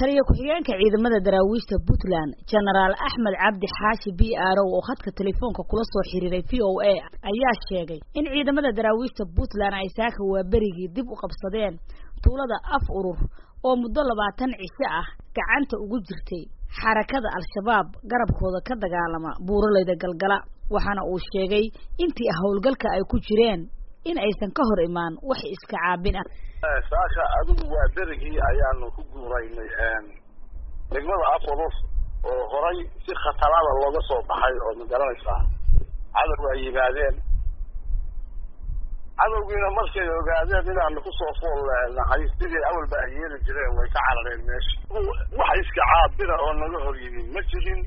taliya ku-xigeenka ciidamada daraawiishta Puntland General Axmed Cabdi Xaashi BRO oo khadka telefoonka kula soo xiriiray VOA ayaa sheegay in ciidamada daraawiishta Puntland ay saaka waa berigii dib u qabsadeen tuulada af urur oo muddo 20 cisho ah gacanta ugu jirtay xarakada al-shabaab garabkooda ka dagaalama buuraleyda galgala waxaana uu sheegay intii howlgalka ay ku jireen in aysan ka hor imaan wax iska caabin ah saaka adigu waa berigii ayaanu ku guuraynay degmada af urur oo horay si khatarada looga soo baxay oo magaranaysa cadow ay yimaadeen cadowgiina markay ogaadeen inaanu ku soo foolnahay sidii awalba ay yeeli jireen way ka carareen meesha wax iska caabina oo naga hor yimid ma jirin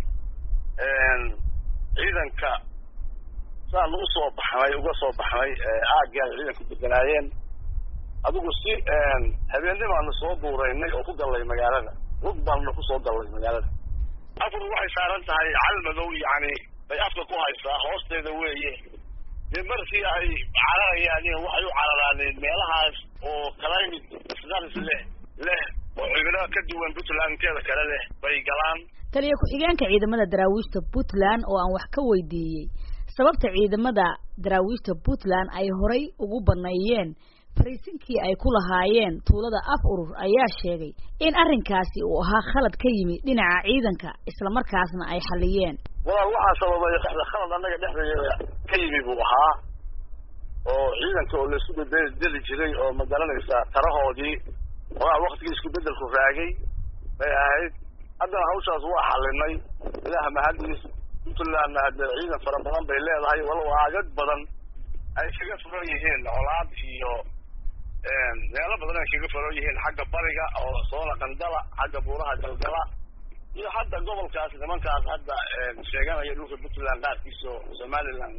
ciidanka saan uga soo baxnay aagga ciidanku deganaayeen adigu si habeennimaanu soo duureynay oo ku galay magaalada rug baanu ku soo galay magaalada afur waxay saaran tahay calmadow yani bay afka ku haysaa hoosteeda weeye markii ay cararayaan waxay u cararaan meelahaas oo climate isdaris leh oo cimilo ka duwan Puntland-keeda kale leh bay galaan taliya ku-xigeenka ciidamada daraawiishta Puntland oo aan wax ka weydiiyay sababta ciidamada daraawiishta Puntland ay horay ugu baneeyeen fariisinkii ay ku lahaayeen tuulada af urur ayaa sheegay in arrinkaasi uu ahaa khalad ka yimid dhinaca ciidanka isla markaasna ay xaliyeen waxa sababay khalad anaga dhexdeeda ka yimid buu ahaa oo ciidanka oo la isku bedeli jiray oo magaranaysa tarahoodii waa waqtigii isku bedelku raagay bay ahayd haddana hawshaas waa xalinay ilaah mahadiis Puntland hadda ciidan fara badan bay leedahay walaal aagad badan ay kaga furan yihiin colaad iyo meelo badan ay kaga furan yihiin xagga bariga oo soona qandala xagga buuraha galgala iyo hadda gobolkaas nimankaas hadda sheeganaya dhulka Puntland qaarkiisa Somaliland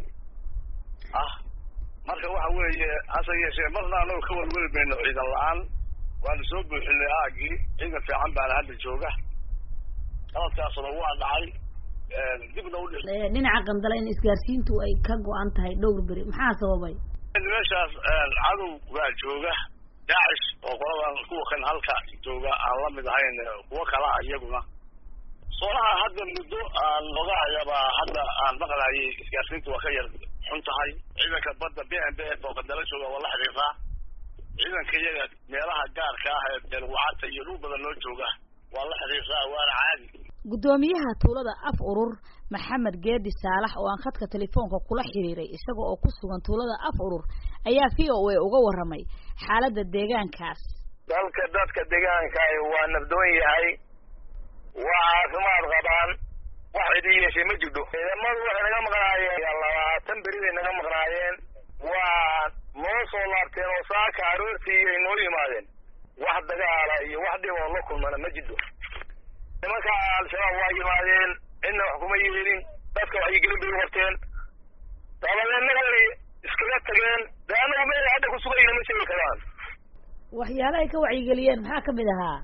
marka waxa weeye hasa yeeshee marna anoo ka walwalbayno ciidan la'aan waan soo buuxinay aagii ciidan fiican baan hadda jooga qaladkaasna waa dhacay dibna u dhigay dhinaca qandala in isgaarsiintu ay ka go'an tahay dhowr bari maxaa sababay meeshaas cadow waa jooga daacish oo qoladan kuwa kan halka jooga aan la mid ahayn kuwa kala iyaguna soonaha hadda muddo aan logahayaba hadda aan maqlaayay isgaarsiintu waa ka yar xun tahay ciidanka badda BNBF oo qandala jooga wala xiriiraa ciidanka iyaga meelaha gaarka ah ee dalwacata iyo dhul badan loo jooga waa la xiriiraa waana caadi gudoomiyaha tuulada af urur Maxamed Geedi Saalax oo aan khadka telefoonka kula xiriiray isaga oo ku sugan tuulada af urur ayaa VOA uga waramay xaaladda deegaankaas dadka deegaanka waa nabdoon yahay waa caafimaad qabaan wax idiyay ma jiddo ciidamadu waxay naga maqnaayeen 20 beri bay naga maqnaayeen waa noo soo laabteen oo saaka aroortii ay noo yimaadeen wax dagaala iyo wax dhib oo la kulmana ma jiddo nimanka al-shabaab waa yimaadeen inna wax kuma yeelin dadka waxay gelin bay warteen dabadeedna way iskaga tageen daanagu meel hadda ku sugan yihiin ma sheegi karaan waxyaalaha ay ka wacyigeliyeen maxaa ka mid ahaa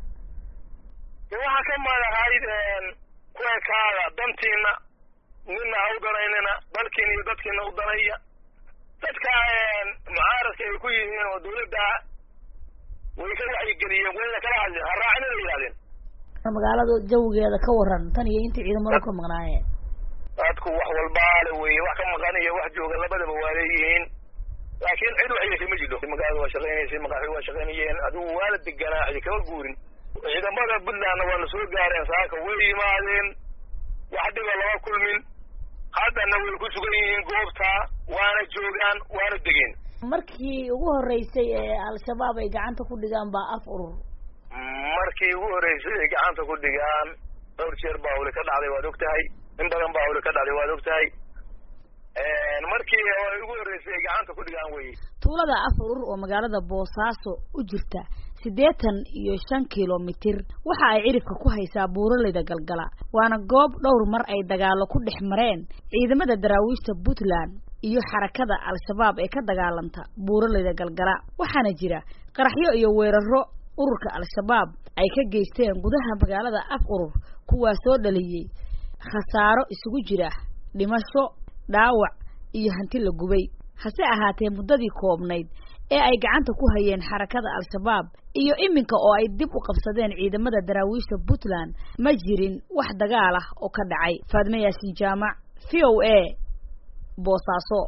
waxa ka mid ahayd kuwa kaaga dantiina nina u danaynana dalkiina iyo dadkiina u danaya dadka mucaaradka ay ku yihiin oo dawladda way ka wacyigeliyeen wayna kala hadleen haraacina ay yiraahdeen magaalada jawigeeda ka waran tan iyo intii ciidamada ka maqnaayeen dadku wax walba weeye wax ka maqan iyo wax jooga labadaba waa leeyihiin laakiin cid wax yeeshay ma jiro magaalada waa shaqeynaysa maqaaxi waa shaqeynayeen adigu waa la deganaa cid kala guurin ciidamada Puntland waa soo gaareen saaka way yimaadeen wax dhiba lama kulmin haddana way ku sugan yihiin goobta waana joogaan waana degeen markii ugu horeysay ee al-shabaab ay gacanta ku dhigaan baa af urur markii ugu horeysay ay gacanta ku dhigaan dhowr jeer baa wali ka dhacday waad ogtahay in badan baa wali ka dhacday waad ogtahay markii ugu horeysay ay gacanta ku dhigaan way tuulada af urur oo magaalada Boosaaso u jirta 85 kilomitir waxa ay cirifka ku haysaa buuraleyda galgala waana goob dhowr mar ay dagaalo ku dhex mareen ciidamada daraawiishta Puntland iyo xarakada al-shabaab ee ka dagaalanta buuraleyda galgala waxaana jira qaraxyo iyo weeraro ururka al-shabaab ay ka geysteen gudaha magaalada af urur kuwaas soo dhaliyay khasaaro isugu jira dhimasho dhaawac iyo hanti la gubay hase ahaatee muddadii koobnayd ee ay gacanta ku hayeen xarakada al-shabaab iyo iminka oo ay dib u qabsadeen ciidamada daraawiishta Puntland ma jirin wax dagaal ah oo ka dhacay. Faadme Yaasin Jaamac VOA Boosaaso.